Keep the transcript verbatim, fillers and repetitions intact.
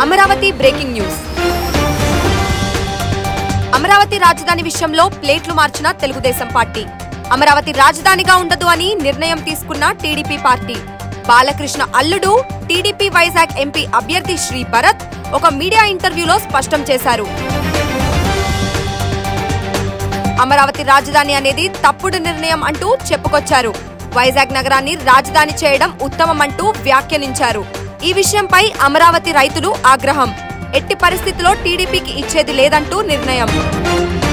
Amaravati breaking news. Amaravati రాజధాని విషయంలో ప్లేట్లు మార్చిన తెలుగుదేశం పార్టీ. అమరావతి రాజధానిగా ఉండదు అని నిర్ణయం తీసుకున్న టీడీపీ పార్టీ. బాలకృష్ణ అల్లుడు టీడీపీ వైజాగ్ ఎంపీ అభ్యర్థి శ్రీ భరత్ ఒక మీడియా ఇంటర్వ్యూలో స్పష్టం చేశారు. అమరావతి రాజధాని అనేది తప్పుడు నిర్ణయం అంటూ చెప్పుకొచ్చారు. వైజాగ్ నగరాన్ని రాజధాని చేయడం ఉత్తమమంటూ వ్యాఖ్యానించారు. ఈ విషయంపై అమరావతి రైతులు ఆగ్రహం. ఎట్టి పరిస్థితిలో టీడీపీకి ఇచ్చేది లేదంటూ నిర్ణయం.